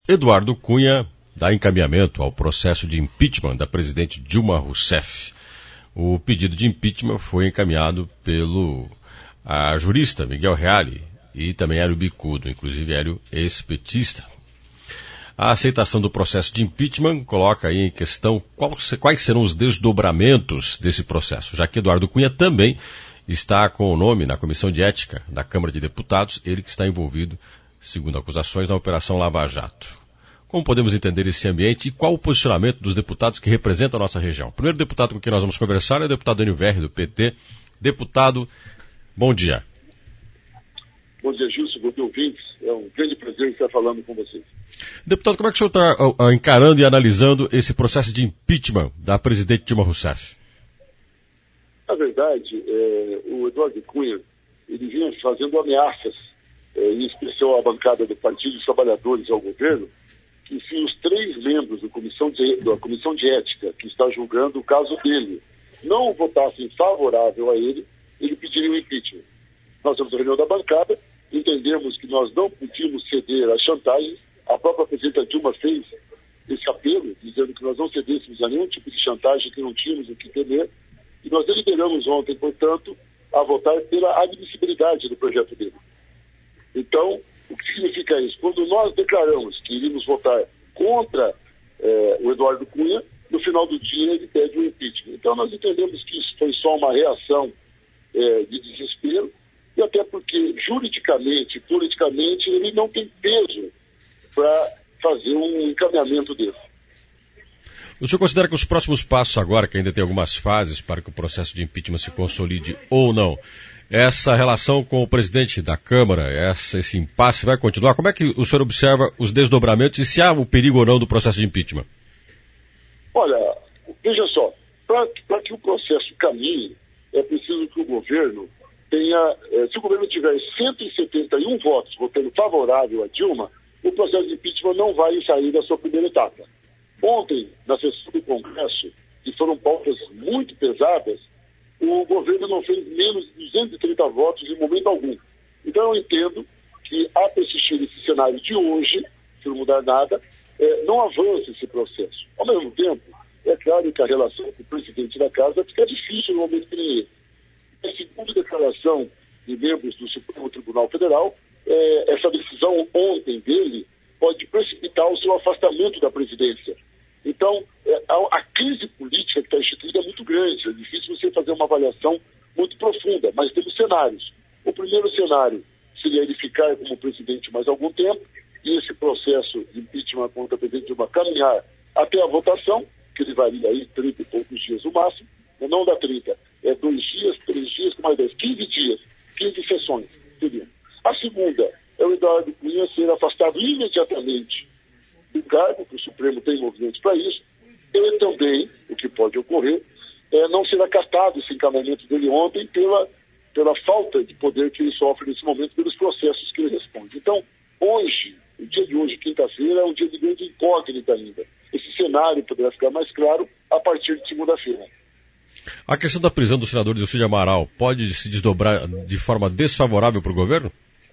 Eduardo Cunha dá encaminhamento ao processo de impeachment da presidente Dilma Rousseff. O pedido de impeachment foi encaminhado pelo jurista Miguel Reale e também Hélio Bicudo, inclusive Hélio ex-petista. A aceitação do processo de impeachment coloca aí em questão quais serão os desdobramentos desse processo, já que Eduardo Cunha também está com o nome na Comissão de Ética da Câmara de Deputados, ele que está envolvido, segundo acusações, na Operação Lava Jato. Como podemos entender esse ambiente e qual o posicionamento dos deputados que representam a nossa região? O primeiro deputado com quem nós vamos conversar é o deputado Enio Verri, do PT. Deputado, bom dia. Bom dia, Gilson, bom dia, ouvintes. É um grande prazer estar falando com vocês. Deputado, como é que o senhor está encarando e analisando esse processo de impeachment da presidente Dilma Rousseff? Na verdade, o Eduardo Cunha, ele vinha fazendo ameaças, em especial à bancada do Partido dos Trabalhadores ao governo, que se os 3 membros da Comissão de Ética, que está julgando o caso dele, não votassem favorável a ele, ele pediria o impeachment. Nós temos a reunião da bancada, entendemos que nós não podíamos ceder à chantagem. A própria presidenta Dilma fez esse apelo, dizendo que nós não cedêssemos a nenhum tipo de chantagem, que não tínhamos o que temer. E nós deliberamos ontem, portanto, a votar pela admissibilidade do projeto dele. Então, o que significa isso? Quando nós declaramos que iríamos votar contra o Eduardo Cunha, no final do dia ele pede o impeachment. Então nós entendemos que isso foi só uma reação de desespero, e até porque juridicamente, politicamente, ele não tem peso para fazer um encaminhamento desse. O senhor considera que os próximos passos agora, que ainda tem algumas fases para que o processo de impeachment se consolide ou não, essa relação com o presidente da Câmara, esse impasse vai continuar? Como é que o senhor observa os desdobramentos e se há o perigo ou não do processo de impeachment? Olha, veja só, para que o processo caminhe, é preciso que o governo tenha, se o governo tiver 171 votos votando favorável a Dilma, o processo de impeachment não vai sair da sua primeira etapa. Ontem, na sessão do Congresso, que foram pautas muito pesadas, o governo não fez menos de 230 votos em momento algum. Então eu entendo que, a persistir nesse cenário de hoje, se não mudar nada, não avance esse processo. Ao mesmo tempo, é claro que a relação com o presidente da Casa fica difícil no momento que nem esse. A segunda declaração de membros do Supremo Tribunal Federal, essa decisão ontem dele pode precipitar o seu afastamento da presidência. Então, a crise política que está instituída é muito grande, é difícil você fazer uma avaliação muito profunda, mas temos cenários. O primeiro cenário seria ele ficar como presidente mais algum tempo, e esse processo de impeachment contra o presidente Dilma caminhar até a votação, que ele varia aí 30 e poucos dias no máximo, não dá 30, 2 dias, 3 dias, com mais 10, 15 dias, 15 sessões, seria. A segunda é o Eduardo Cunha ser afastado imediatamente do cargo, que o Supremo tem movimentos para isso, e também, o que pode ocorrer, não ser acatado esse encaminhamento dele ontem pela falta de poder que ele sofre nesse momento pelos processos que ele responde. Então, hoje, o dia de hoje, quinta-feira, é um dia de grande incógnita ainda. Esse cenário poderá ficar mais claro a partir de segunda-feira. A questão da prisão do senador Dilcídio Amaral pode se desdobrar de forma desfavorável para o governo?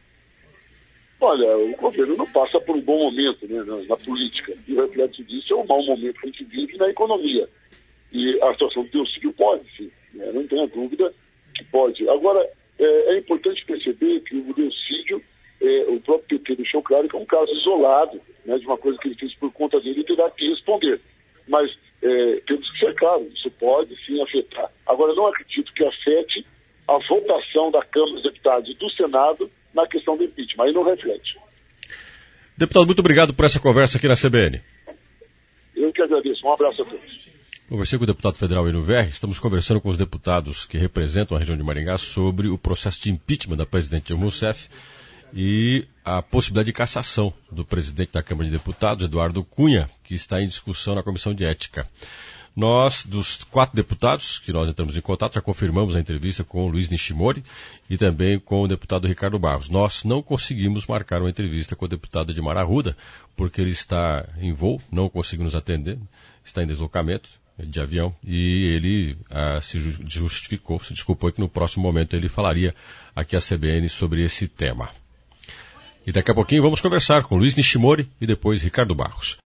Olha, o governo não passa por um bom momento, né, na política. E o reflexo disso é um mau momento que a gente vive na economia. E a situação do Dilcídio pode, sim. Né, não tenha dúvida que pode. Agora, é importante perceber que o Dilcídio, o próprio PT deixou claro que é um caso isolado, né, de uma coisa que ele fez por conta dele e terá que responder. Mas temos que ser claros, isso pode sim afetar. Agora, não acredito que afete a votação da Câmara dos Deputados e do Senado na questão do impeachment, aí não reflete. Deputado, muito obrigado por essa conversa aqui na CBN. Eu que agradeço, um abraço a todos. Conversei com o deputado federal Enio Verri, estamos conversando com os deputados que representam a região de Maringá sobre o processo de impeachment da presidente Dilma Rousseff e a possibilidade de cassação do presidente da Câmara de Deputados, Eduardo Cunha, que está em discussão na Comissão de Ética. Nós, dos 4 deputados que nós entramos em contato, já confirmamos a entrevista com o Luiz Nishimori e também com o deputado Ricardo Barros. Nós não conseguimos marcar uma entrevista com o deputado Edmar Arruda, porque ele está em voo, não conseguiu nos atender, está em deslocamento de avião e ele se justificou, se desculpou que no próximo momento ele falaria aqui à CBN sobre esse tema. E daqui a pouquinho vamos conversar com Luiz Nishimori e depois Ricardo Barros.